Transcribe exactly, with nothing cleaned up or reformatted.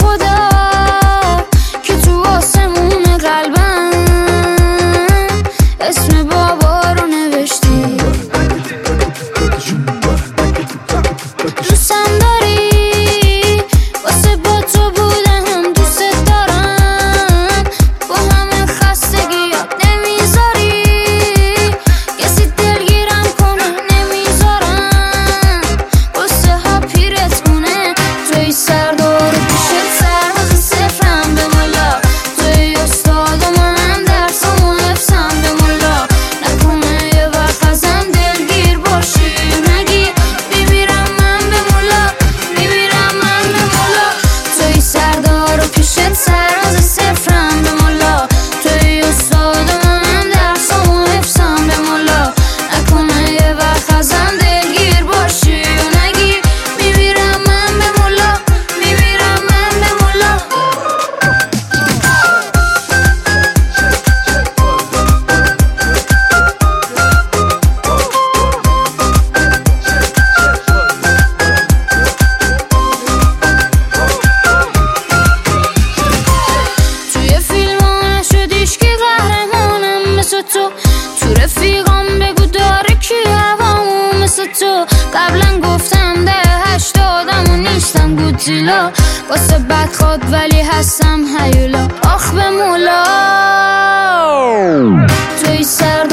خدا که تو آسمون قلبم اسم بابا رو نوشتی. دوستم داری واسه با تو بودم، دوست دارم با همه خستگیات نمیذاری کسی دلگیرم کنه، نمیذارم واسه ها پیرت کنه. توی سردار پیشت سرباز صفرم به ملا، توی استاد و منم درسم و حفظم به ملا. نکنه یه وقت ازم دلگیر باشی نگی میمیرم من به ملا، میمیرم من به ملا. توی سردار و پیشت سرباز صفرم به ملا، توی استاد و منم درسم و حفظم به ملا. نکنه یه وقت ازم دلگیر باشی و نگی میمیرم من به ملا، میمیرم من به ملا. توی فیلم ها نشدیش که قهرمانم مثل تو، تو رفیقام بگو داره کی هوامو مثل تو. قبلا گفتم ده هشتادم و نیستم گودزیلا، واسه بدخواد ولی هستم هیولا. آخ به مولا توی سر